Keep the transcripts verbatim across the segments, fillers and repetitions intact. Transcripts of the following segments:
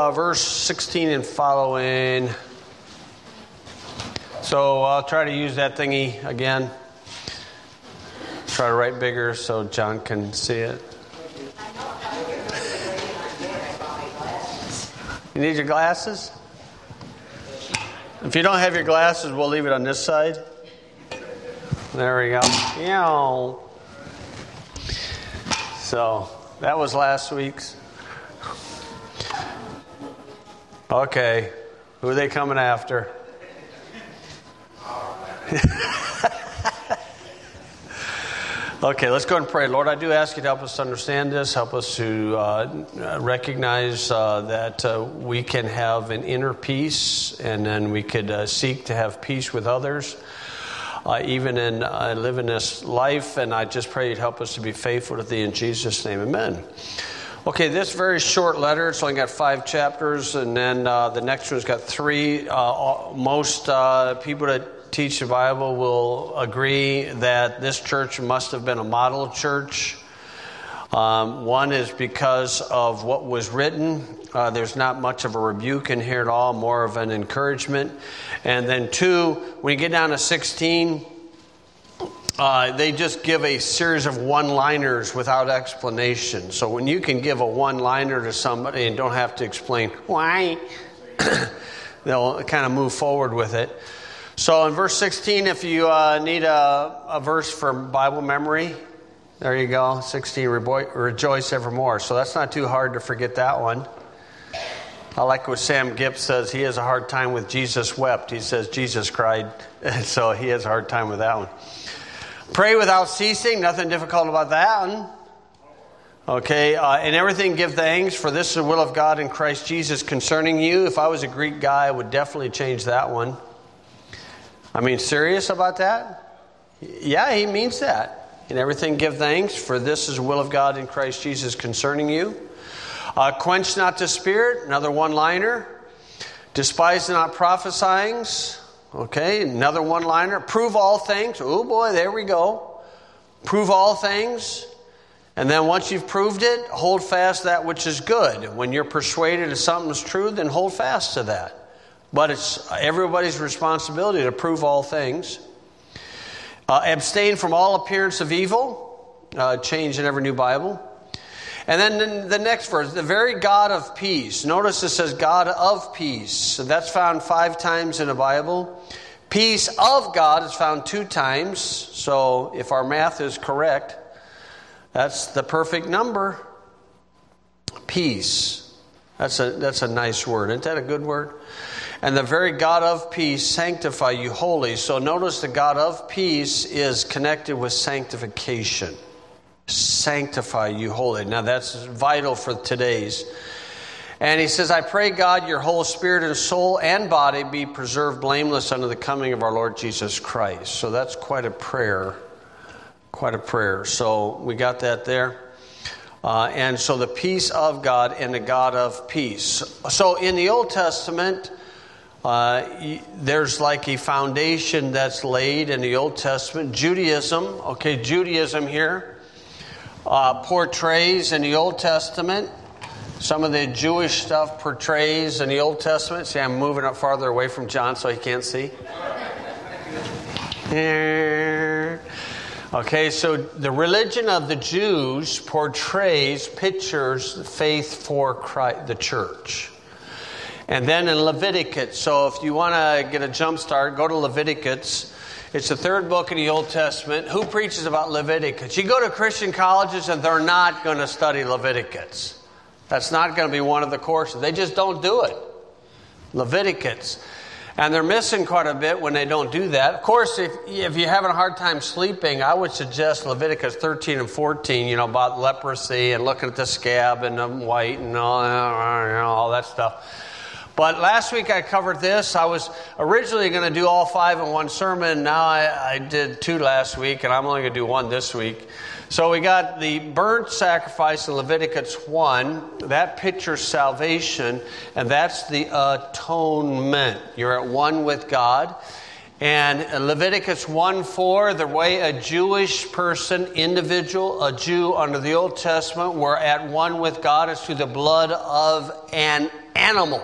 uh, verse sixteen and following. So I'll try to use that thingy again. Try to write bigger so John can see it. You need your glasses? If you don't have your glasses, we'll leave it on this side. There we go. Yeah. So that was last week's. Okay. Who are they coming after? Okay, let's go and pray. Lord, I do ask you to help us to understand this. Help us to uh, recognize uh, that uh, we can have an inner peace, and then we could uh, seek to have peace with others, uh, even in uh, living this life. And I just pray you'd help us to be faithful to thee in Jesus' name. Amen. Okay, this very short letter, it's only got five chapters, and then uh, the next one's got three. Uh, most uh, people that teach the Bible will agree that this church must have been a model church. Um, one is because of what was written. Uh, there's not much of a rebuke in here at all, more of an encouragement. And then two, when you get down to sixteen, uh, they just give a series of one-liners without explanation. So when you can give a one-liner to somebody and don't have to explain why, they'll kind of move forward with it. So in verse sixteen, if you uh, need a, a verse for Bible memory, there you go, sixteen, rejoice evermore. So that's not too hard to forget that one. I like what Sam Gibbs says, he has a hard time with Jesus wept. He says Jesus cried, so he has a hard time with that one. Pray without ceasing, nothing difficult about that one. Okay, uh, in everything give thanks, for this is the will of God in Christ Jesus concerning you. If I was a Greek guy, I would definitely change that one. I mean, serious about that? Yeah, he means that. In everything give thanks, for this is the will of God in Christ Jesus concerning you. Uh, quench not the spirit, another one-liner. Despise not prophesying. Okay, another one-liner. Prove all things. Oh boy, there we go. Prove all things. And then once you've proved it, hold fast that which is good. When you're persuaded that something's true, then hold fast to that. But it's everybody's responsibility to prove all things. Uh, abstain from all appearance of evil. Uh, change in every new Bible. And then the next verse, the very God of peace. Notice it says God of peace. So that's found five times in the Bible. Peace of God is found two times. So if our math is correct, that's the perfect number. Peace. That's a, that's a nice word. Isn't that a good word? And the very God of peace sanctify you wholly. So notice the God of peace is connected with sanctification. Sanctify you wholly. Now that's vital for today's. And he says, I pray God your whole spirit and soul and body be preserved blameless unto the coming of our Lord Jesus Christ. So that's quite a prayer. Quite a prayer. So we got that there. Uh, and so the peace of God and the God of peace. So in the Old Testament, Uh, there's like a foundation that's laid in the Old Testament. Judaism, okay, Judaism here uh, portrays in the Old Testament. Some of the Jewish stuff portrays in the Old Testament. See, I'm moving up farther away from John so he can't see. Okay, so the religion of the Jews portrays, pictures faith for Christ, the church. And then in Leviticus, so if you want to get a jump start, go to Leviticus. It's the third book in the Old Testament. Who preaches about Leviticus? You go to Christian colleges and they're not going to study Leviticus. That's not going to be one of the courses. They just don't do it. Leviticus. And they're missing quite a bit when they don't do that. Of course, if, if you're having a hard time sleeping, I would suggest Leviticus thirteen and fourteen, you know, about leprosy and looking at the scab and the white and all, you know, all that stuff. But last week I covered this. I was originally going to do all five in one sermon. Now I, I did two last week, and I'm only going to do one this week. So we got the burnt sacrifice in Leviticus one. That pictures salvation, and that's the atonement. You're at one with God. And Leviticus one four, the way a Jewish person, individual, a Jew under the Old Testament, were at one with God is through the blood of an animal.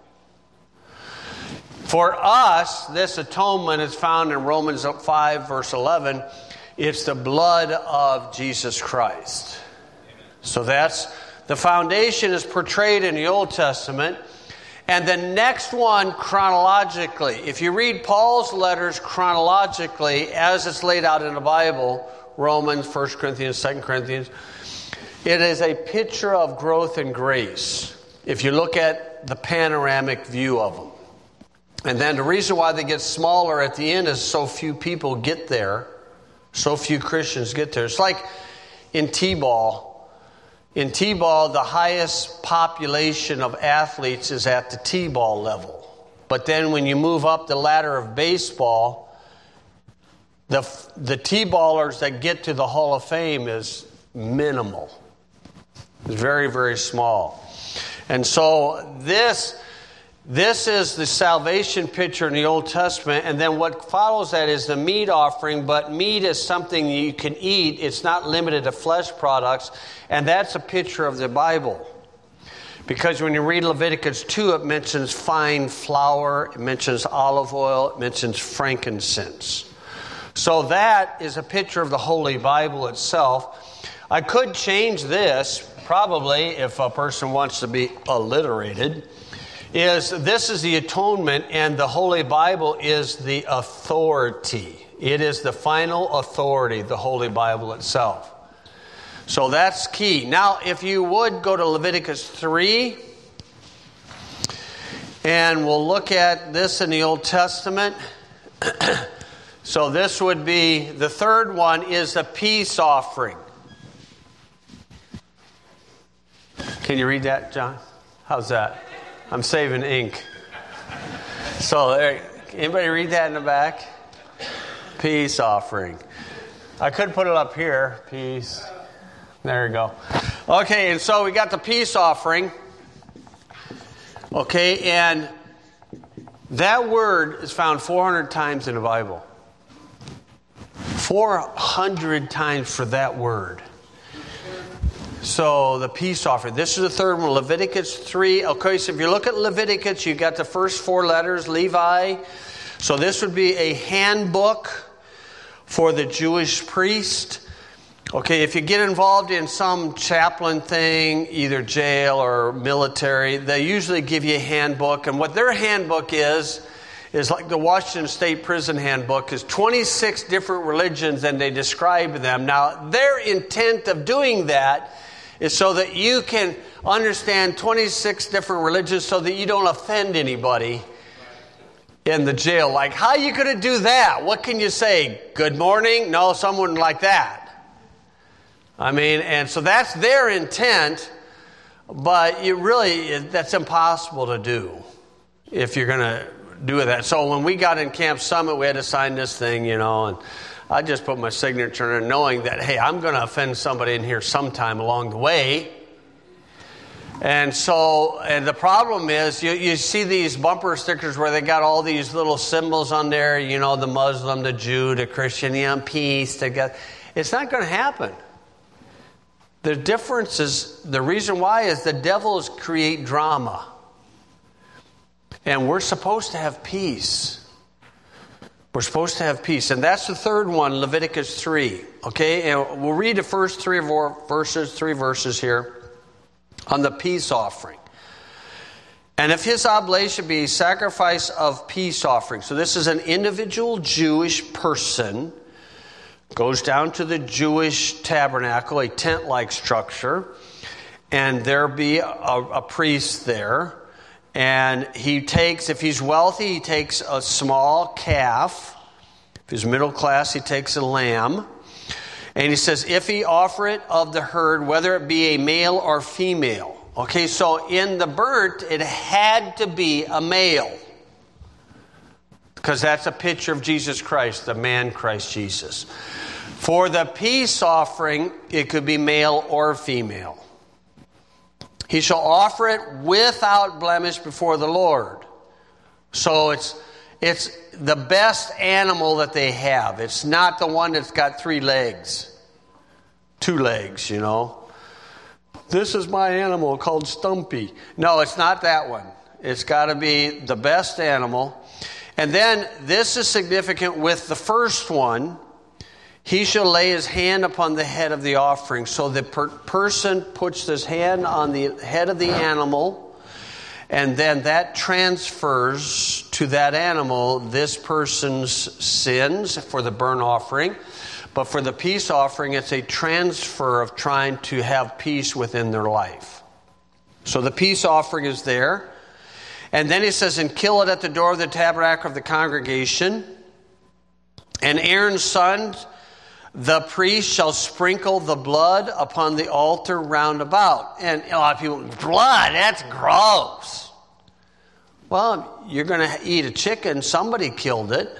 For us, this atonement is found in Romans five, verse eleven. It's the blood of Jesus Christ. So that's the foundation is portrayed in the Old Testament. And the next one chronologically, if you read Paul's letters chronologically as it's laid out in the Bible, Romans, First Corinthians, Second Corinthians, it is a picture of growth and grace if you look at the panoramic view of them. And then the reason why they get smaller at the end is so few people get there, so few Christians get there. It's like in T-ball. In T-ball, the highest population of athletes is at the T-ball level. But then when you move up the ladder of baseball, the the T-ballers that get to the Hall of Fame is minimal. It's very, very small. And so this, this is the salvation picture in the Old Testament. And then what follows that is the meat offering. But meat is something you can eat. It's not limited to flesh products. And that's a picture of the Bible. Because when you read Leviticus two, it mentions fine flour, it mentions olive oil, it mentions frankincense. So that is a picture of the Holy Bible itself. I could change this, probably, if a person wants to be alliterated, is this is the atonement and the Holy Bible is the authority. It is the final authority, the Holy Bible itself. So that's key. Now, if you would go to Leviticus three, and we'll look at this in the Old Testament. So this would be, the third one is a peace offering. Can you read that, John? How's that? I'm saving ink. So, anybody read that in the back? Peace offering. I could put it up here. Peace. There you go. Okay, and so we got the peace offering. Okay, and that word is found four hundred times in the Bible. four hundred times for that word. So the peace offering. This is the third one, Leviticus three. Okay, so if you look at Leviticus, you got the first four letters, Levi. So this would be a handbook for the Jewish priest. Okay, if you get involved in some chaplain thing, either jail or military, they usually give you a handbook. And what their handbook is, is like the Washington State Prison Handbook, is twenty-six different religions and they describe them. Now, their intent of doing that is so that you can understand twenty-six different religions so that you don't offend anybody in the jail. Like, how are you going to do that? What can you say? Good morning? No, someone like that. I mean, and so that's their intent, but you really, that's impossible to do if you're going to do that. So when we got in Camp Summit, we had to sign this thing, you know, and I just put my signature in knowing that, hey, I'm going to offend somebody in here sometime along the way. And so, and the problem is, you, you see these bumper stickers where they got all these little symbols on there, you know, the Muslim, the Jew, the Christian, you know, peace. They got, it's not going to happen. The difference is, the reason why is the devils create drama. And we're supposed to have peace. We're supposed to have peace. And that's the third one, Leviticus three. Okay, and we'll read the first three or four verses, three verses here on the peace offering. And if his oblation be sacrifice of peace offering. So this is an individual Jewish person. Goes down to the Jewish tabernacle, a tent-like structure, and there be a, a priest there. And he takes, if he's wealthy, he takes a small calf. If he's middle class, he takes a lamb. And he says, if he offer it of the herd, whether it be a male or female. Okay, so in the burnt, it had to be a male. Because that's a picture of Jesus Christ, the man Christ Jesus. For the peace offering, it could be male or female. He shall offer it without blemish before the Lord. So it's it's the best animal that they have. It's not the one that's got three legs, two legs, you know. This is my animal called Stumpy. No, it's not that one. It's got to be the best animal. And then this is significant with the first one. He shall lay his hand upon the head of the offering. So the per- person puts his hand on the head of the animal, and then that transfers to that animal this person's sins for the burnt offering. But for the peace offering, it's a transfer of trying to have peace within their life. So the peace offering is there. And then he says, and kill it at the door of the tabernacle of the congregation. And Aaron's sons, the priest, shall sprinkle the blood upon the altar round about. And a lot of people, blood, that's gross. Well, you're going to eat a chicken. Somebody killed it.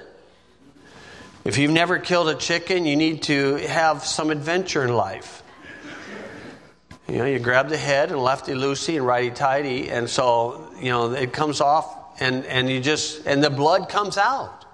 If you've never killed a chicken, you need to have some adventure in life. You know, you grab the head and lefty-loosey and righty-tighty, and so, you know, it comes off, and, and you just, and the blood comes out.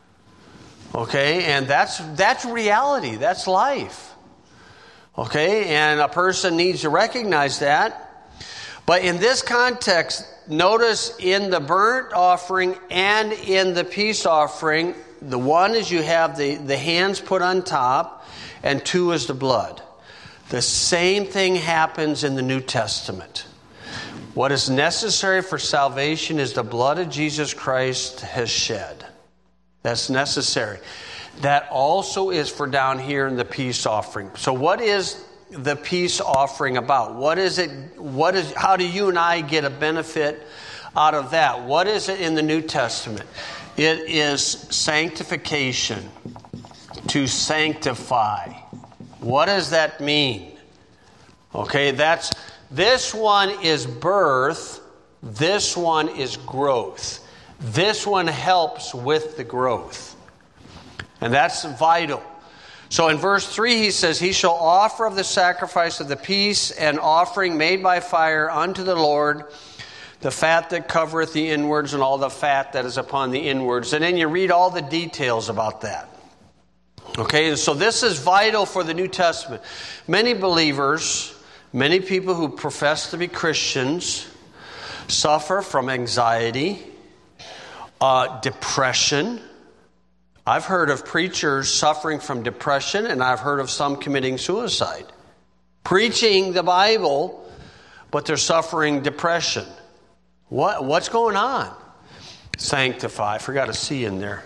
Okay, and that's that's reality. That's life. Okay, and a person needs to recognize that. But in this context, notice in the burnt offering and in the peace offering, the one is you have the, the hands put on top, and two is the blood. The same thing happens in the New Testament. What is necessary for salvation is the blood of Jesus Christ has shed. That's necessary. That also is for down here in the peace offering. So what is the peace offering about? What is it? What is? How do you and I get a benefit out of that? What is it in the New Testament? It is sanctification, to sanctify. What does that mean? Okay, that's this one is birth, this one is growth. This one helps with the growth. And that's vital. So in verse three he says, he shall offer of the sacrifice of the peace and offering made by fire unto the Lord, the fat that covereth the inwards and all the fat that is upon the inwards. And then you read all the details about that. Okay, and so this is vital for the New Testament. Many believers, many people who profess to be Christians, suffer from anxiety, uh, depression. I've heard of preachers suffering from depression, and I've heard of some committing suicide. Preaching the Bible, but they're suffering depression. What what's going on? Sanctify. I forgot a C in there.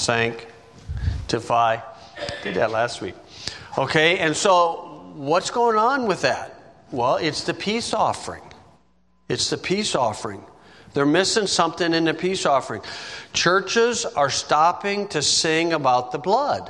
Sanctify. Did that last week. Okay, and so what's going on with that? Well, it's the peace offering. It's the peace offering. They're missing something in the peace offering. Churches are stopping to sing about the blood.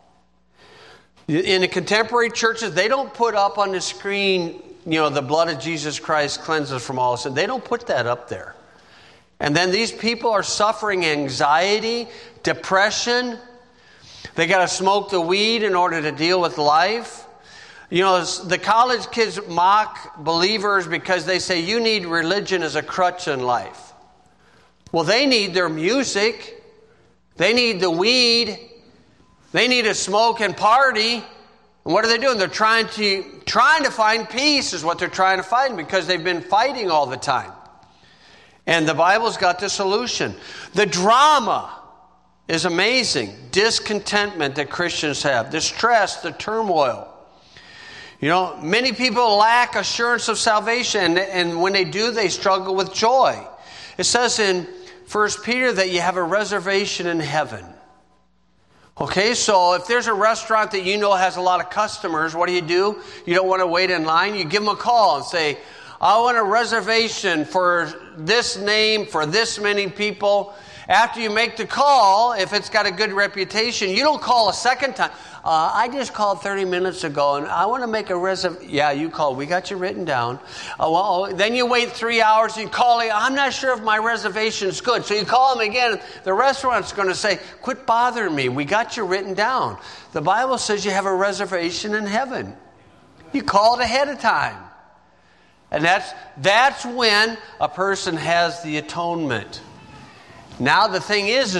In the contemporary churches, they don't put up on the screen, you know, the blood of Jesus Christ cleanses from all sin. They don't put that up there. And then these people are suffering anxiety, depression. They got to smoke the weed in order to deal with life. You know, the college kids mock believers because they say you need religion as a crutch in life. Well, they need their music. They need the weed. They need to smoke and party. And what are they doing? They're trying to trying to find peace is what they're trying to find because they've been fighting all the time. And the Bible's got the solution. The drama is amazing. Discontentment that Christians have. The stress, the turmoil. You know, many people lack assurance of salvation, and, and when they do, they struggle with joy. It says in First Peter that you have a reservation in heaven. Okay, so if there's a restaurant that you know has a lot of customers, what do you do? You don't want to wait in line. You give them a call and say, I want a reservation for this name, for this many people. After you make the call, if it's got a good reputation, you don't call a second time. Uh, I just called thirty minutes ago, and I want to make a reservation. Yeah, you called. We got you written down. Uh, well, then you wait three hours, and you call. I'm not sure if my reservation's good. So you call them again. The restaurant's going to say, quit bothering me. We got you written down. The Bible says you have a reservation in heaven. You called ahead of time. And that's that's when a person has the atonement. Now the thing is, is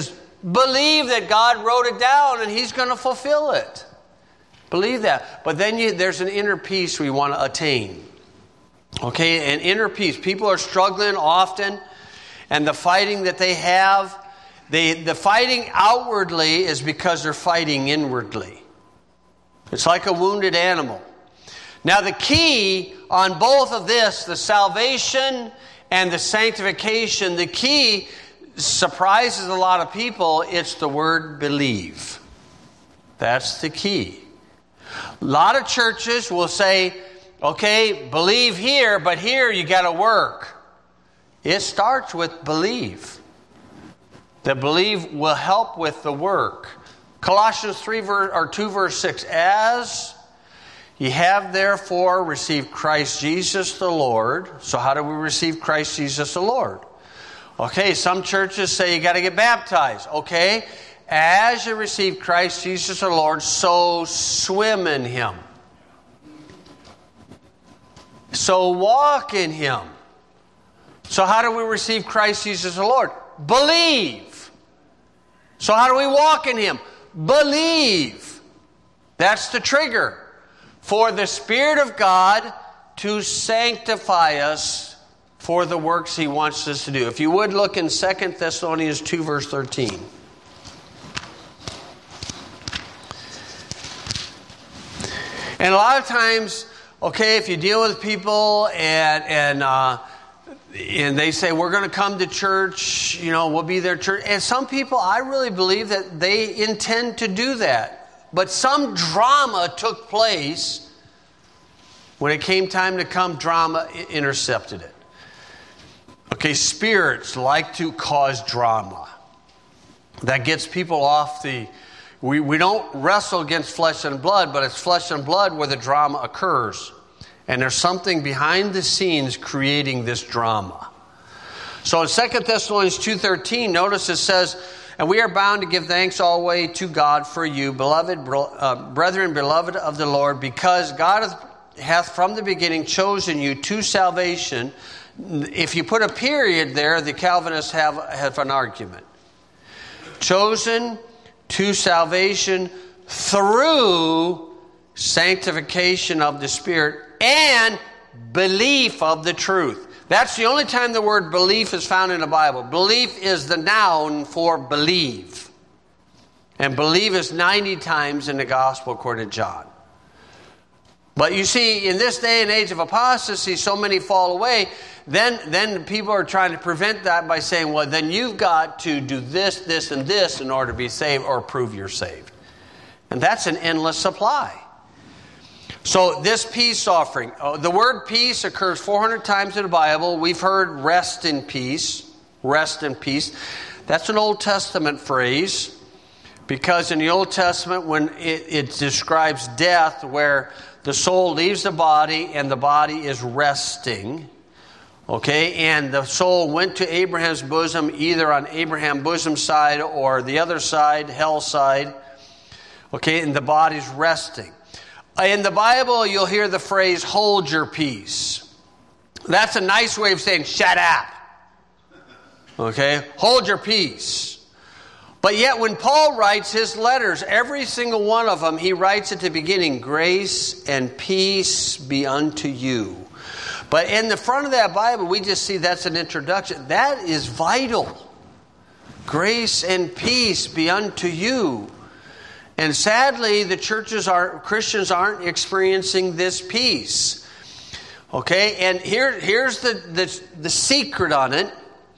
Believe that God wrote it down and He's going to fulfill it. Believe that. But then you, there's an inner peace we want to attain. Okay, an inner peace. People are struggling often, and the fighting that they have, they, the fighting outwardly is because they're fighting inwardly. It's like a wounded animal. Now the key on both of this, the salvation and the sanctification, the key surprises a lot of people. It's the word believe. That's the key. A lot of churches will say, okay, believe here, but here you got to work. It starts with believe. The believe will help with the work. Colossians three verse, or two verse six, as ye have therefore received Christ Jesus the Lord. So how do we receive Christ Jesus the Lord? Okay, some churches say you got to get baptized. Okay, as you receive Christ Jesus the Lord, so swim in Him. So walk in Him. So how do we receive Christ Jesus the Lord? Believe. So how do we walk in Him? Believe. That's the trigger for the Spirit of God to sanctify us for the works He wants us to do. If you would look in Second Thessalonians two verse thirteen. And a lot of times, okay, if you deal with people and and uh, and they say, we're going to come to church, you know, we'll be there church. And some people, I really believe that they intend to do that. But some drama took place. When it came time to come, drama intercepted it. Okay, spirits like to cause drama. That gets people off the... We, we don't wrestle against flesh and blood, but it's flesh and blood where the drama occurs. And there's something behind the scenes creating this drama. So in Second Thessalonians two thirteen, notice it says, and we are bound to give thanks always to God for you, beloved uh, brethren, beloved of the Lord, because God hath, hath from the beginning chosen you to salvation. If you put a period there, the Calvinists have, have an argument. Chosen to salvation through sanctification of the Spirit and belief of the truth. That's the only time the word belief is found in the Bible. Belief is the noun for believe. And believe is ninety times in the gospel according to John. But you see, in this day and age of apostasy, so many fall away. Then, then people are trying to prevent that by saying, well, then you've got to do this, this, and this in order to be saved or prove you're saved. And that's an endless supply. So this peace offering, oh, the word peace occurs four hundred times in the Bible. We've heard rest in peace, rest in peace. That's an Old Testament phrase because in the Old Testament when it, it describes death where the soul leaves the body and the body is resting. Okay, and the soul went to Abraham's bosom, either on Abraham's bosom side or the other side, hell side. Okay, and the body's resting. In the Bible, you'll hear the phrase, hold your peace. That's a nice way of saying, shut up. Okay, hold your peace. But yet when Paul writes his letters, every single one of them, he writes at the beginning, grace and peace be unto you. But in the front of that Bible, we just see that's an introduction. That is vital. Grace and peace be unto you. And sadly, the churches are, Christians aren't experiencing this peace. Okay, and here, here's the, the, the secret on it.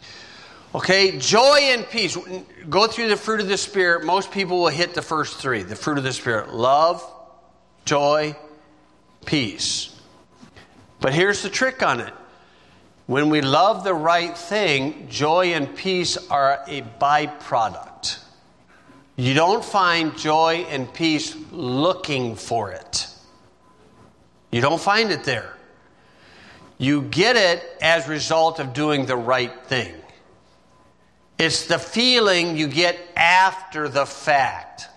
Okay, joy and peace. Go through the fruit of the Spirit. Most people will hit the first three. The fruit of the Spirit. Love, joy, peace. But here's the trick on it. When we love the right thing, joy and peace are a byproduct. You don't find joy and peace looking for it. You don't find it there. You get it as a result of doing the right thing. It's the feeling you get after the fact.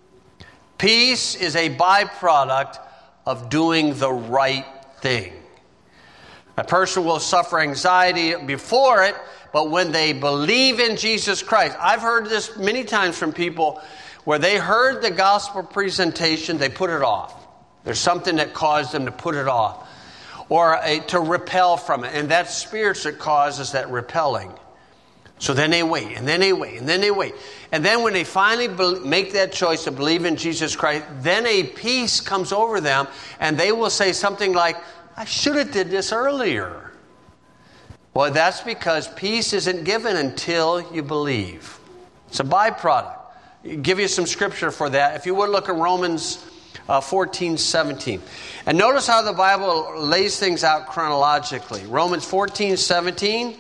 Peace is a byproduct of doing the right thing. A person will suffer anxiety before it, but when they believe in Jesus Christ, I've heard this many times from people where they heard the gospel presentation, they put it off. There's something that caused them to put it off or a, to repel from it. And that spirit that causes that repelling. So then they wait, and then they wait, and then they wait. And then when they finally be- make that choice to believe in Jesus Christ, then a peace comes over them, and they will say something like, I should have did this earlier. Well, that's because peace isn't given until you believe. It's a byproduct. I'll give you some scripture for that. If you would look at Romans uh, fourteen seventeen. And notice how the Bible lays things out chronologically. Romans fourteen seventeen.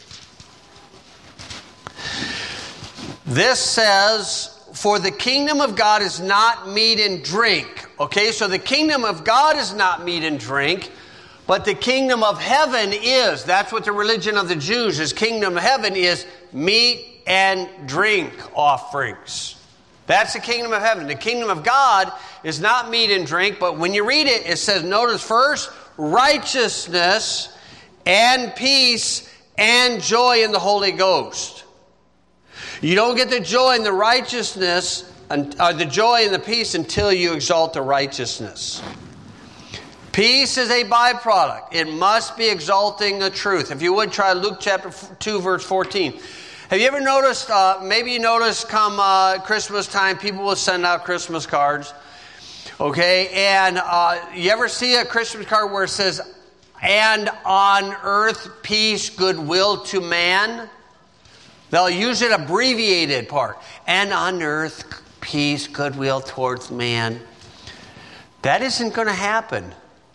This says, for the kingdom of God is not meat and drink. Okay, so the kingdom of God is not meat and drink, but the kingdom of heaven is. That's what the religion of the Jews is. Kingdom of heaven is meat and drink offerings. That's the kingdom of heaven. The kingdom of God is not meat and drink, but when you read it, it says, notice first, righteousness and peace and joy in the Holy Ghost. You don't get the joy and the righteousness, or the joy and the peace until you exalt the righteousness. Peace is a byproduct. It must be exalting the truth. If you would try Luke chapter two, verse fourteen. Have you ever noticed, uh, maybe you noticed come uh, Christmas time, people will send out Christmas cards. Okay, and uh, you ever see a Christmas card where it says, and on earth peace, goodwill to man? They'll use an abbreviated part. And on earth, peace, goodwill towards man. That isn't going to happen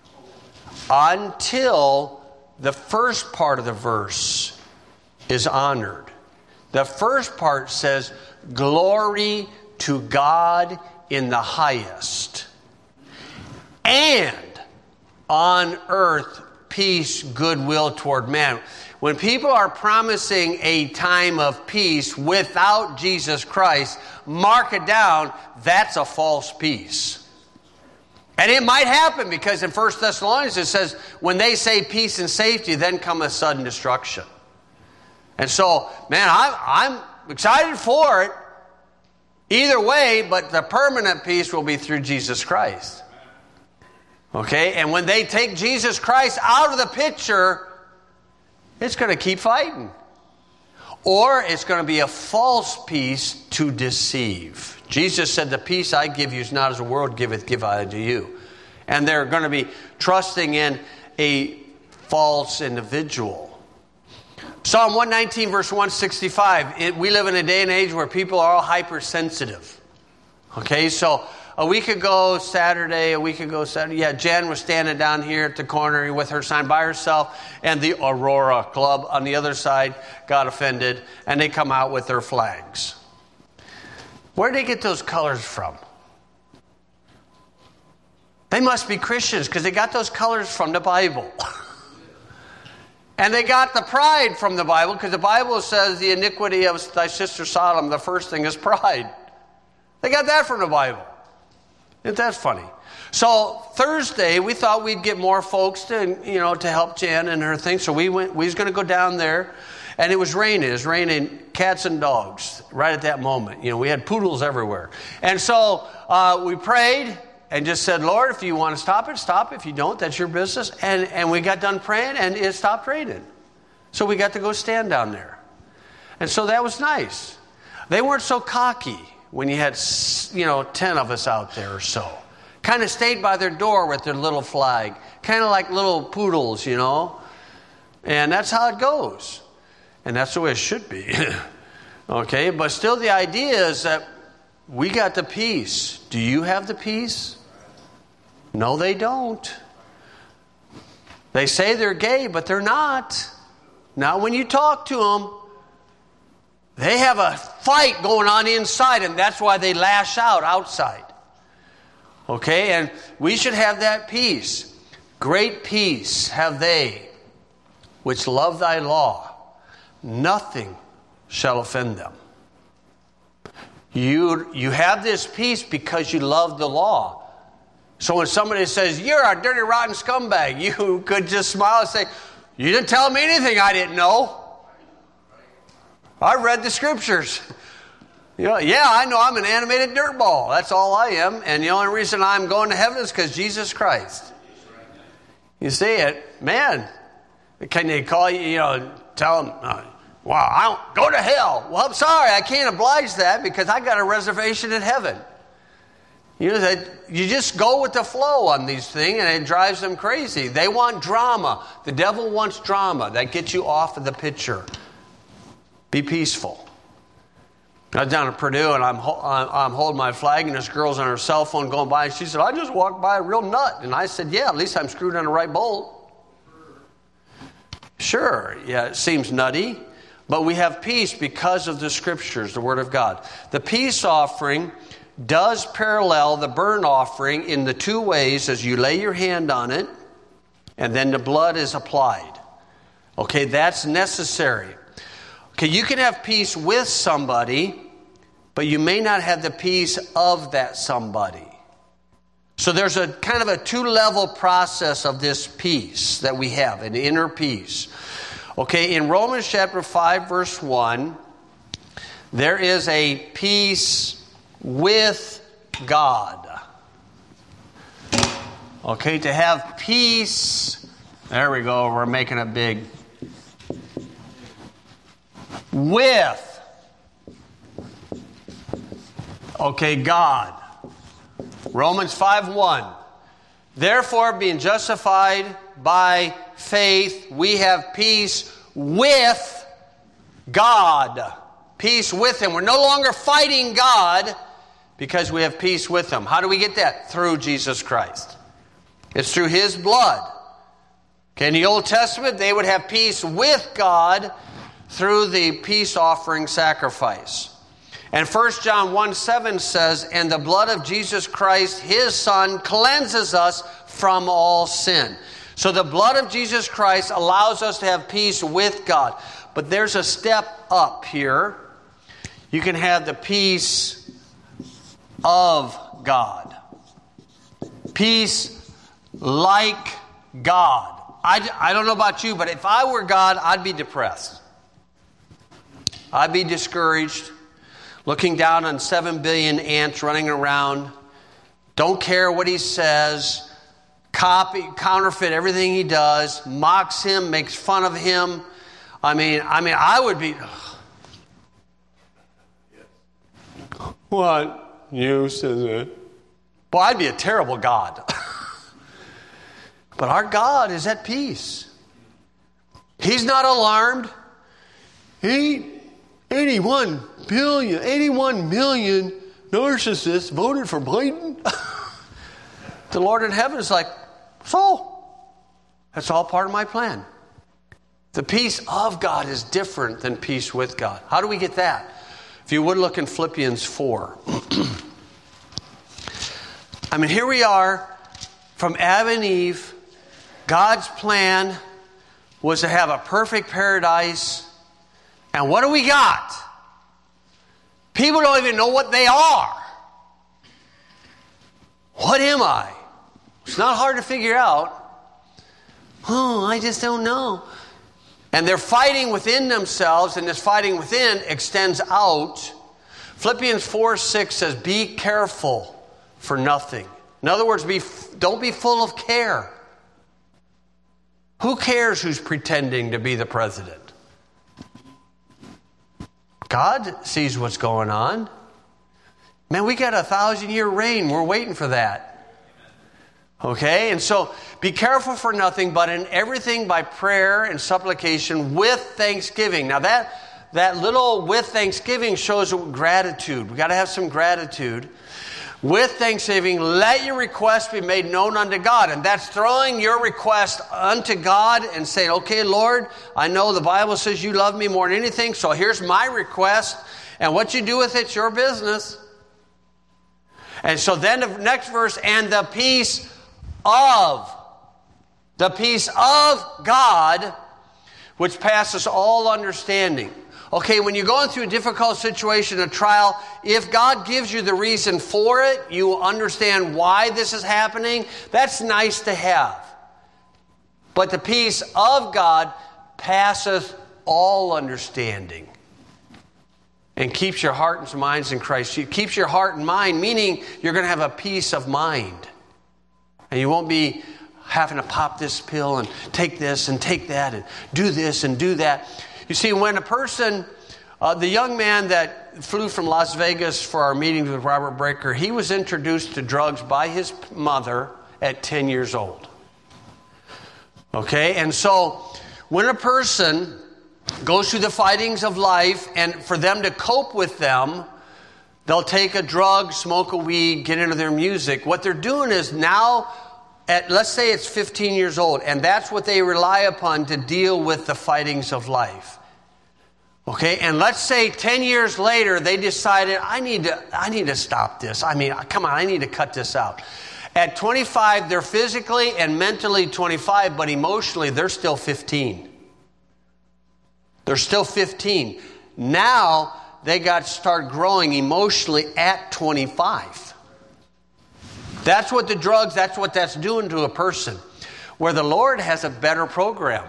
until the first part of the verse is honored. The first part says, glory to God in the highest. And on earth, peace, goodwill toward man. When people are promising a time of peace without Jesus Christ, mark it down, that's a false peace. And it might happen because in First Thessalonians it says, when they say peace and safety, then cometh sudden destruction. And so, man, I'm, I'm excited for it either way, but the permanent peace will be through Jesus Christ. Okay? And when they take Jesus Christ out of the picture, it's going to keep fighting. Or it's going to be a false peace to deceive. Jesus said, the peace I give you is not as the world giveth, give I unto you. And they're going to be trusting in a false individual. Psalm one nineteen, verse one sixty-five. It, we live in a day and age where people are all hypersensitive. Okay, so a week ago, Saturday, a week ago, Saturday, yeah, Jen was standing down here at the corner with her sign by herself, and the Aurora Club on the other side got offended, and they come out with their flags. Where did they get those colors from? They must be Christians because they got those colors from the Bible. And they got the pride from the Bible because the Bible says the iniquity of thy sister Sodom, the first thing is pride. They got that from the Bible. Isn't that funny? So Thursday, we thought we'd get more folks to, you know, to help Jan and her thing. So we went. We was going to go down there, and it was raining. It was raining cats and dogs right at that moment. You know, we had poodles everywhere, and so uh, we prayed and just said, Lord, if you want to stop it, stop it. If you don't, that's your business. And and we got done praying, and it stopped raining. So we got to go stand down there, and so that was nice. They weren't so cocky. When you had, you know, ten of us out there or so. Kind of stayed by their door with their little flag. Kind of like little poodles, you know. And that's how it goes. And that's the way it should be. Okay, but still the idea is that we got the peace. Do you have the peace? No, they don't. They say they're gay, but they're not. Not when you talk to them. They have a fight going on inside, and that's why they lash out outside. Okay, and we should have that peace. Great peace have they which love thy law. Nothing shall offend them. You, you have this peace because you love the law. So when somebody says, you're a dirty, rotten scumbag, you could just smile and say, You didn't tell me anything I didn't know. I read the scriptures. You know, yeah, I know I'm an animated dirtball. That's all I am. And the only reason I'm going to heaven is because Jesus Christ. You see it, man. Can they call you, you know, tell them, uh, wow, I don't go to hell. Well, I'm sorry, I can't oblige that because I got a reservation in heaven. You know, that you just go with the flow on these things and it drives them crazy. They want drama. The devil wants drama. That gets you off of the picture. Be peaceful. I was down at Purdue and I'm, I'm, I'm holding my flag and this girl's on her cell phone going by. And she said, I just walked by a real nut. And I said, yeah, at least I'm screwed on the right bolt. Sure, yeah, it seems nutty. But we have peace because of the scriptures, the word of God. The peace offering does parallel the burnt offering in the two ways as you lay your hand on it and then the blood is applied. Okay, that's necessary. Okay, you can have peace with somebody, but you may not have the peace of that somebody. So there's a kind of a two-level process of this peace that we have, an inner peace. Okay, in Romans chapter five, verse one, there is a peace with God. Okay, to have peace, there we go, we're making it big. With, okay, God. Romans five one. Therefore, being justified by faith, we have peace with God. Peace with Him. We're no longer fighting God because we have peace with Him. How do we get that? Through Jesus Christ. It's through His blood. Okay, in the Old Testament, they would have peace with God through the peace offering sacrifice. And First John one seven says, and the blood of Jesus Christ, His Son, cleanses us from all sin. So the blood of Jesus Christ allows us to have peace with God. But there's a step up here. You can have the peace of God. Peace like God. I, I don't know about you, but if I were God, I'd be depressed. I'd be discouraged, looking down on seven billion ants running around, don't care what he says, copy, counterfeit everything he does, mocks him, makes fun of him. I mean, I mean, I would be. What use is it? Well, I'd be a terrible God. But our God is at peace. He's not alarmed. He. eighty-one billion, eighty-one million narcissists voted for Biden. The Lord in heaven is like, so, that's all part of my plan. The peace of God is different than peace with God. How do we get that? If you would look in Philippians four. I mean, here we are from Adam and Eve. God's plan was to have a perfect paradise. And what do we got? People don't even know what they are. What am I? It's not hard to figure out. Oh, I just don't know. And they're fighting within themselves, and this fighting within extends out. Philippians four six says, be careful for nothing. In other words, be, don't be full of care. Who cares who's pretending to be the president? God sees what's going on. Man, we got a thousand year reign. We're waiting for that. Okay? And so, be careful for nothing, but in everything by prayer and supplication with thanksgiving. Now that, that little with thanksgiving shows gratitude. We got to have some gratitude. With thanksgiving, let your request be made known unto God. And that's throwing your request unto God and saying, okay, Lord, I know the Bible says you love me more than anything, so here's my request. And what you do with it's your business. And so then the next verse, and the peace of, the peace of God, which passes all understanding. Okay, when you're going through a difficult situation, a trial, if God gives you the reason for it, you understand why this is happening, that's nice to have. But the peace of God passeth all understanding, and keeps your heart and minds in Christ. It keeps your heart and mind, meaning you're going to have a peace of mind. And you won't be having to pop this pill and take this and take that and do this and do that. You see, when a person, uh, the young man that flew from Las Vegas for our meetings with Robert Breaker, he was introduced to drugs by his mother at ten years old. Okay, and so when a person goes through the fightings of life, and for them to cope with them, they'll take a drug, smoke a weed, get into their music. What they're doing is now, at let's say it's fifteen years old, and that's what they rely upon to deal with the fightings of life. Okay, and let's say ten years later they decided, I need to, I need to stop this. I mean, come on, I need to cut this out. At twenty-five, they're physically and mentally twenty-five, but emotionally they're still fifteen. They're still fifteen. Now they got to start growing emotionally at twenty-five. That's what the drugs, that's what that's doing to a person. Where the Lord has a better program.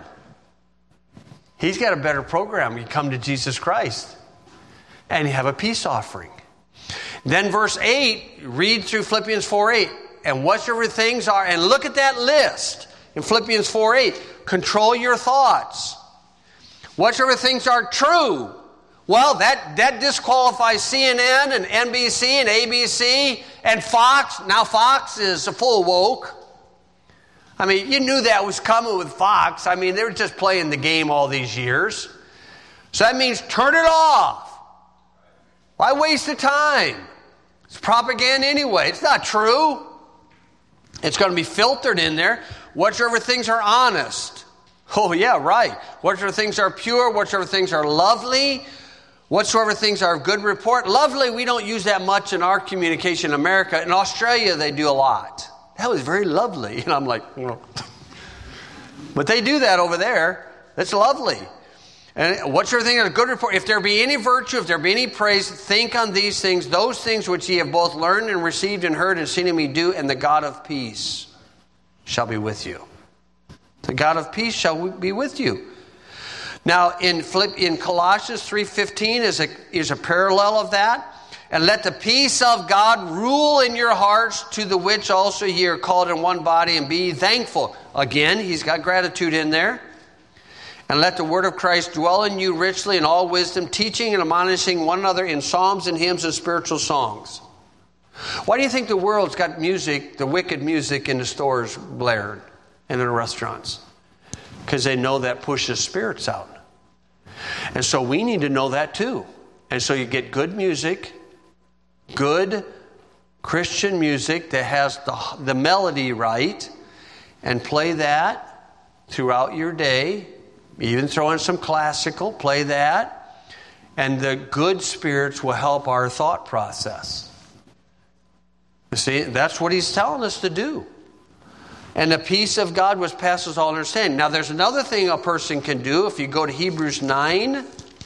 He's got a better program. You come to Jesus Christ and you have a peace offering. Then verse eight, read through Philippians four eight. And whatsoever things are, and look at that list in Philippians four eight. Control your thoughts. Whatsoever things are true. Well, that, that disqualifies C N N and N B C and A B C and Fox. Now Fox is full woke. I mean, you knew that was coming with Fox. I mean, they were just playing the game all these years. So that means turn it off. Why waste the time? It's propaganda anyway. It's not true. It's going to be filtered in there. Whatsoever things are honest. Oh, yeah, right. Whatsoever things are pure, whatsoever things are lovely, whatsoever things are of good report. Lovely, we don't use that much in our communication in America. In Australia, they do a lot. That was very lovely. And I'm like, oh. But they do that over there. That's lovely. And whatsoever things are of good report. If there be any virtue, if there be any praise, think on these things, those things which ye have both learned and received and heard and seen in me do, and the God of peace shall be with you. The God of peace shall be with you. Now, in Philipp, in Colossians three fifteen is a, is a parallel of that. And let the peace of God rule in your hearts, to the which also ye are called in one body, and be thankful. Again, he's got gratitude in there. And let the word of Christ dwell in you richly in all wisdom, teaching and admonishing one another in psalms and hymns and spiritual songs. Why do you think the world's got music, the wicked music in the stores blared and in the restaurants? Because they know that pushes spirits out. And so we need to know that too. And so you get good music, good Christian music that has the, the melody right, and play that throughout your day. Even throw in some classical, play that. And the good spirits will help our thought process. You see, that's what he's telling us to do. And the peace of God which passes all understanding. Now there's another thing a person can do. If you go to Hebrews nine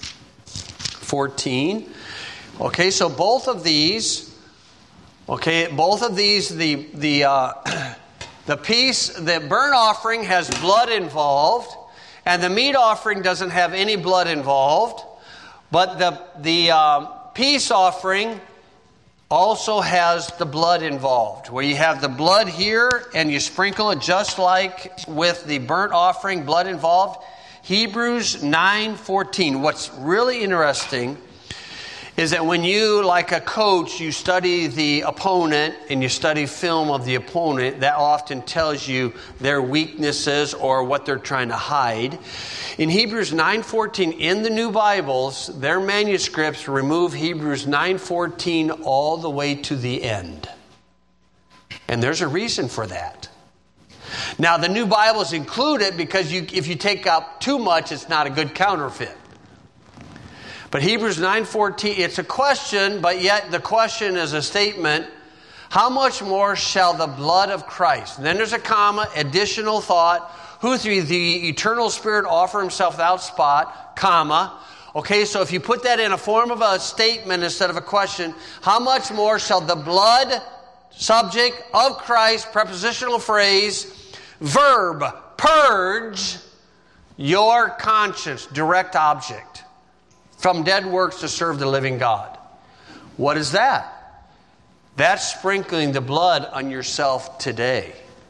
fourteen. Okay, so both of these, okay, both of these, the the uh, the peace, the burnt offering has blood involved, and the meat offering doesn't have any blood involved. But the the um, peace offering also has the blood involved, where you have the blood here and you sprinkle it just like with the burnt offering, blood involved. Hebrews nine fourteen. What's really interesting is that when you, like a coach, you study the opponent and you study film of the opponent, that often tells you their weaknesses or what they're trying to hide. In Hebrews nine fourteen, in the New Bibles, their manuscripts remove Hebrews nine fourteen all the way to the end. And there's a reason for that. Now, the New Bibles include it because you, if you take out too much, it's not a good counterfeit. But Hebrews nine fourteen, it's a question, but yet the question is a statement. How much more shall the blood of Christ? And then there's a comma, additional thought. Who through the eternal Spirit offer himself without spot, comma. Okay, so if you put that in a form of a statement instead of a question, how much more shall the blood, subject of Christ, prepositional phrase, verb, purge your conscience, direct object, from dead works to serve the living God. What is that? That's sprinkling the blood on yourself today.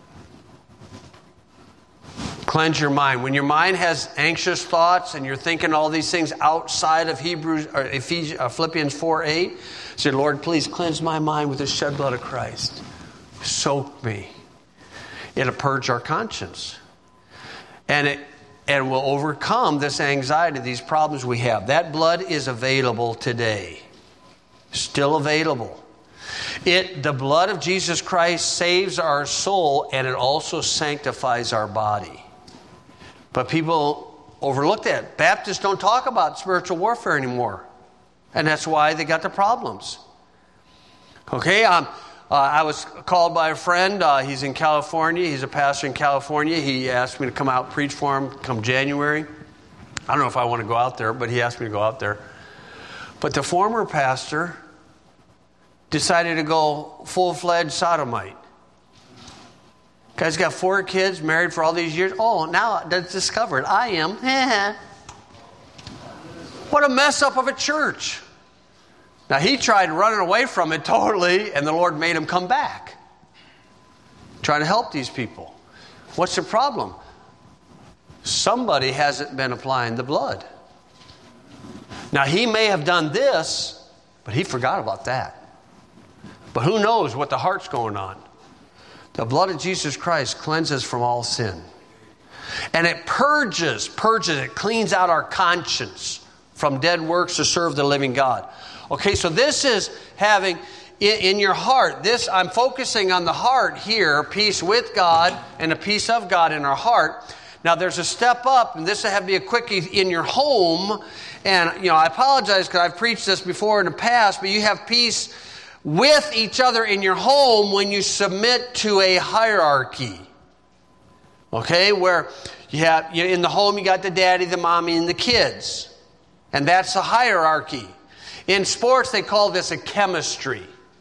Cleanse your mind. When your mind has anxious thoughts and you're thinking all these things outside of Hebrews or Ephesians, uh, Philippians four eight, say, Lord, please cleanse my mind with the shed blood of Christ. Soak me. It'll purge our conscience. And it and will overcome this anxiety, these problems we have. That blood is available today. Still available. It, the blood of Jesus Christ saves our soul, and it also sanctifies our body. But people overlook that. Baptists don't talk about spiritual warfare anymore. And that's why they got the problems. Okay, um, uh, I was called by a friend. Uh, he's in California. He's a pastor in California. He asked me to come out and preach for him come January. I don't know if I want to go out there, but he asked me to go out there. But the former pastor decided to go full-fledged sodomite. Guy's got four kids, married for all these years. Oh, now that's discovered. I am. What a mess up of a church. Now, he tried running away from it totally, and the Lord made him come back. Trying to help these people. What's the problem? Somebody hasn't been applying the blood. Now, he may have done this, but he forgot about that. But who knows what the heart's going on. The blood of Jesus Christ cleanses from all sin. And it purges, purges, it cleans out our conscience from dead works to serve the living God. Okay, so this is having in, in your heart, this, I'm focusing on the heart here, peace with God and the peace of God in our heart. Now there's a step up, and this will have to be a quickie in your home. And, you know, I apologize because I've preached this before in the past, but you have peace with each other in your home when you submit to a hierarchy. Okay, where you have, you, in the home you got the daddy, the mommy, and the kids. And that's a hierarchy. In sports, they call this a chemistry.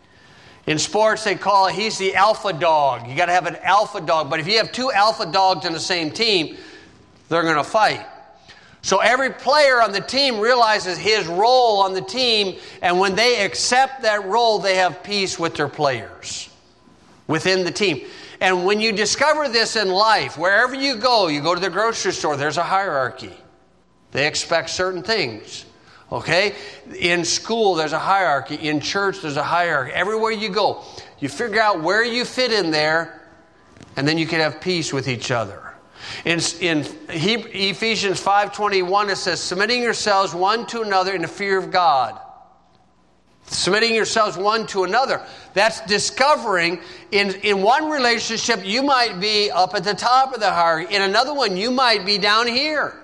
In sports, they call it, he's the alpha dog. You got to have an alpha dog. But if you have two alpha dogs in the same team, they're going to fight. So every player on the team realizes his role on the team, and when they accept that role, they have peace with their players within the team. And when you discover this in life, wherever you go, you go to the grocery store, there's a hierarchy. They expect certain things. Okay? In school, there's a hierarchy. In church, there's a hierarchy. Everywhere you go, you figure out where you fit in there, and then you can have peace with each other. In, in Ephesians five twenty-one, it says, submitting yourselves one to another in the fear of God. Submitting yourselves one to another. That's discovering in, in one relationship, you might be up at the top of the hierarchy. In another one, you might be down here.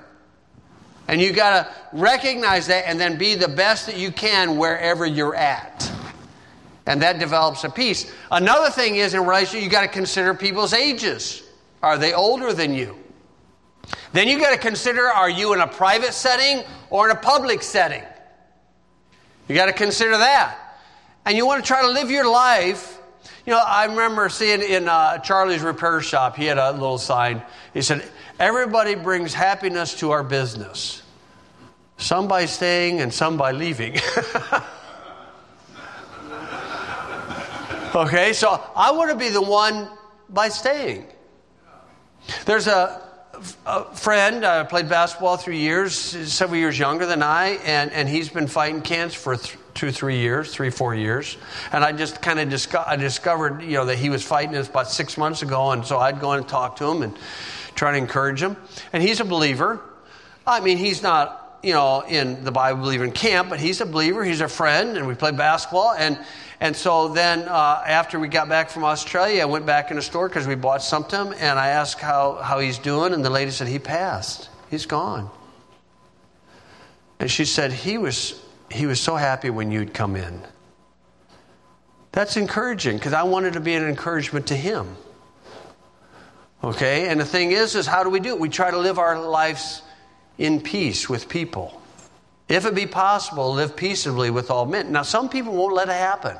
And you got to recognize that and then be the best that you can wherever you're at. And that develops a peace. Another thing is in relationship, you got to consider people's ages. Are they older than you? Then you got to consider, are you in a private setting or in a public setting? You got to consider that. And you want to try to live your life. You know, I remember seeing in uh, Charlie's repair shop, he had a little sign. He said, everybody brings happiness to our business. Some by staying and some by leaving. Okay, so I want to be the one by staying. There's a, a friend, I played basketball three years, several years younger than I, and, and he's been fighting cancer for th- two, three years, three, four years. And I just kind of disco- I discovered, you know, that he was fighting this about six months ago, and so I'd go in and talk to him and try to encourage him. And he's a believer. I mean, he's not, you know, in the Bible-believing camp, but he's a believer. He's a friend, and we played basketball. And and so then uh, after we got back from Australia, I went back in the store because we bought something, and I asked how, how he's doing, and the lady said, he passed. He's gone. And she said, he was he was so happy when you'd come in. That's encouraging, because I wanted to be an encouragement to him. Okay, and the thing is, is how do we do it? We try to live our lives in peace with people. If it be possible, live peaceably with all men. Now, some people won't let it happen.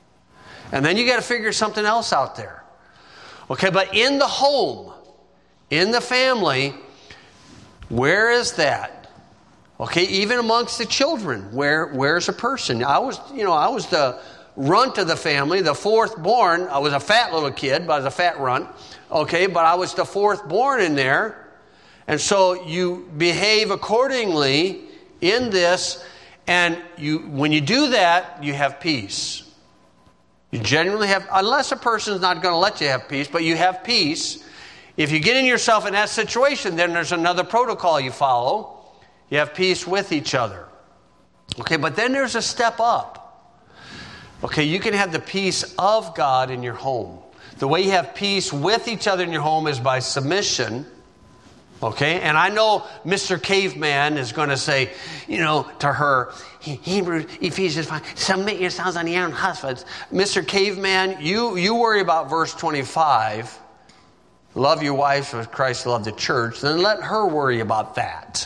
And then you got to figure something else out there. Okay, but in the home, in the family, where is that? Okay, even amongst the children, where where's a person? I was, you know, I was the runt of the family, the fourth born. I was a fat little kid, but I was a fat runt. Okay, but I was the fourth born in there. And so you behave accordingly in this, and you when you do that, you have peace. You genuinely have, unless a person is not going to let you have peace, but you have peace. If you get in yourself in that situation, then there's another protocol you follow. You have peace with each other. Okay, but then there's a step up. Okay, you can have the peace of God in your home. The way you have peace with each other in your home is by submission. Okay, and I know Mister Caveman is going to say, you know, to her, Hebrews, Ephesians five, submit yourselves on your own husbands. Mister Caveman, you, you worry about verse twenty-five. Love your wives as Christ loved the church. Then let her worry about that.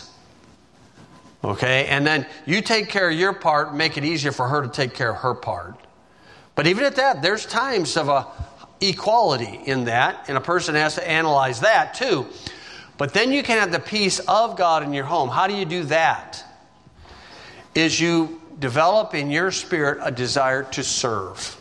Okay, and then you take care of your part, make it easier for her to take care of her part. But even at that, there's times of a equality in that, and a person has to analyze that too. But then you can have the peace of God in your home. How do you do that? Is you develop in your spirit a desire to serve.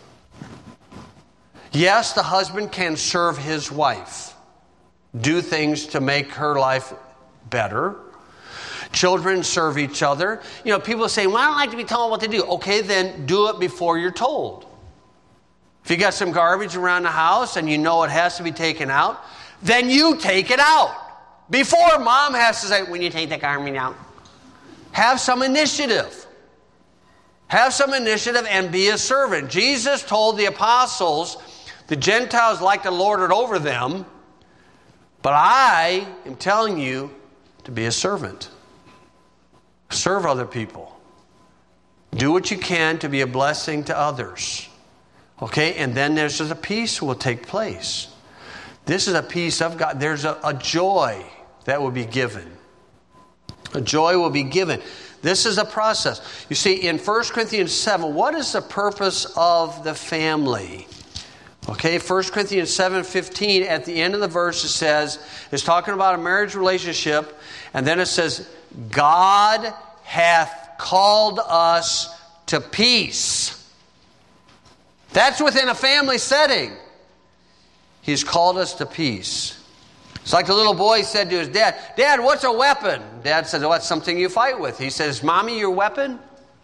Yes, the husband can serve his wife. Do things to make her life better. Children serve each other. You know, people say, well, I don't like to be told what to do. Okay, then do it before you're told. If you got some garbage around the house and you know it has to be taken out, then you take it out. Before mom has to say, when you take the garbage out. Have some initiative. Have some initiative and be a servant. Jesus told the apostles, the Gentiles like to lord it over them, but I am telling you to be a servant. Serve other people. Do what you can to be a blessing to others. Okay, and then there's a peace will take place. This is a peace of God. There's a, a joy that will be given. A joy will be given. This is a process. You see, in First Corinthians seven, what is the purpose of the family? Okay, First Corinthians seven fifteen, at the end of the verse it says, it's talking about a marriage relationship, and then it says, God hath called us to peace. That's within a family setting. He's called us to peace. It's like the little boy said to his dad, Dad, what's a weapon? Dad said, well, that's something you fight with. He says, Mommy, your weapon?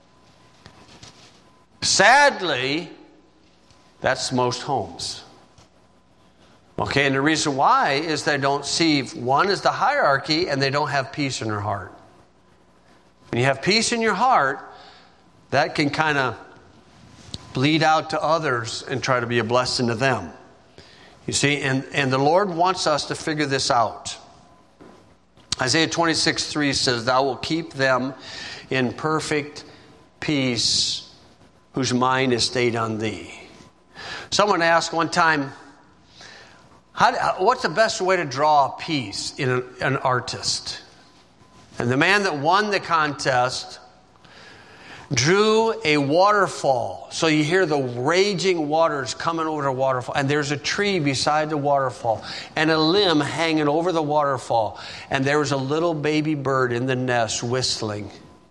Sadly, that's most homes. Okay, and the reason why is they don't see, one is the hierarchy, and they don't have peace in their heart. When you have peace in your heart, that can kind of bleed out to others and try to be a blessing to them. You see, and, and the Lord wants us to figure this out. Isaiah twenty-six three says, Thou wilt keep them in perfect peace whose mind is stayed on thee. Someone asked one time, how, what's the best way to draw peace in an, an artist? And the man that won the contest drew a waterfall. So you hear the raging waters coming over the waterfall. And there's a tree beside the waterfall. And a limb hanging over the waterfall. And there was a little baby bird in the nest whistling.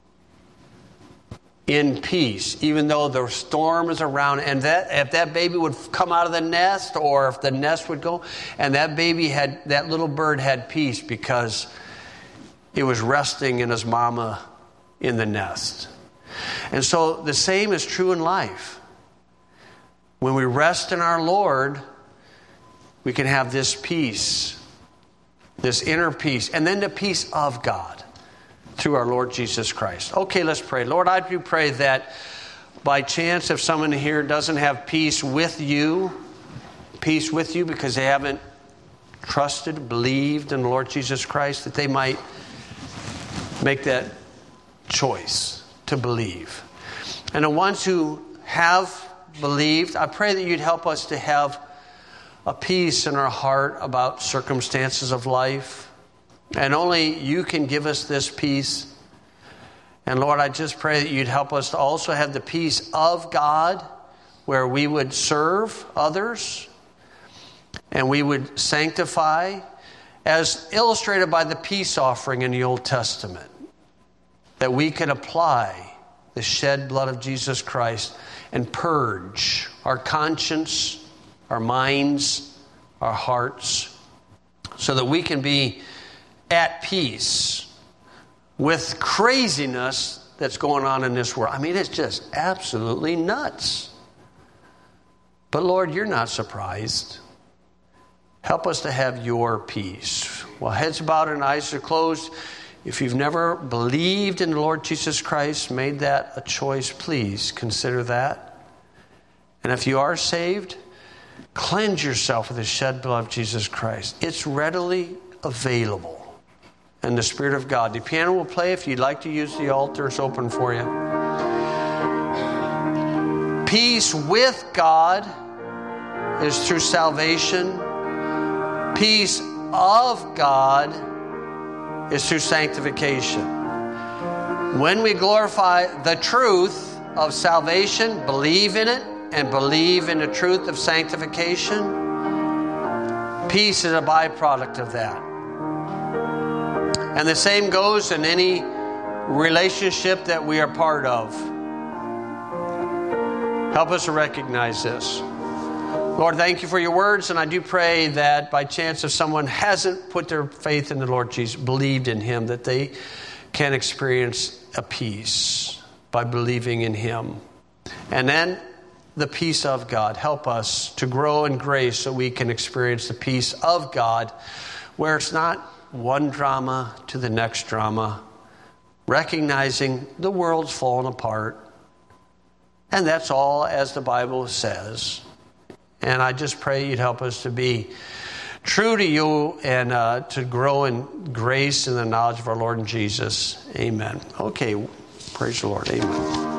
In peace. Even though the storm is around. And that if that baby would come out of the nest. Or if the nest would go. And that baby had, that little bird had peace. Because it was resting in his mama in the nest. And so the same is true in life. When we rest in our Lord, we can have this peace, this inner peace, and then the peace of God through our Lord Jesus Christ. Okay, let's pray. Lord, I do pray that by chance, if someone here doesn't have peace with you, peace with you because they haven't trusted, believed in the Lord Jesus Christ, that they might make that choice to believe. And the ones who have believed, I pray that you'd help us to have a peace in our heart about circumstances of life. And only you can give us this peace. And Lord, I just pray that you'd help us to also have the peace of God, where we would serve others and we would sanctify as illustrated by the peace offering in the Old Testament, that we can apply the shed blood of Jesus Christ and purge our conscience, our minds, our hearts, so that we can be at peace with craziness that's going on in this world. I mean, it's just absolutely nuts. But Lord, you're not surprised. Help us to have your peace. While heads are bowed and eyes are closed, if you've never believed in the Lord Jesus Christ, made that a choice, please consider that. And if you are saved, cleanse yourself with the shed blood of Jesus Christ. It's readily available. And the Spirit of God. The piano will play. If you'd like to use the altar, it's open for you. Peace with God is through salvation. Peace of God is through sanctification. When we glorify the truth of salvation, believe in it, and believe in the truth of sanctification, peace is a byproduct of that. And the same goes in any relationship that we are part of. Help us to recognize this. Lord, thank you for your words, and I do pray that by chance if someone hasn't put their faith in the Lord Jesus, believed in him, that they can experience a peace by believing in him. And then the peace of God. Help us to grow in grace so we can experience the peace of God, where it's not one drama to the next drama, recognizing the world's fallen apart. And that's all as the Bible says. And I just pray you'd help us to be true to you and uh, to grow in grace and the knowledge of our Lord and Jesus. Amen. Okay, praise the Lord. Amen.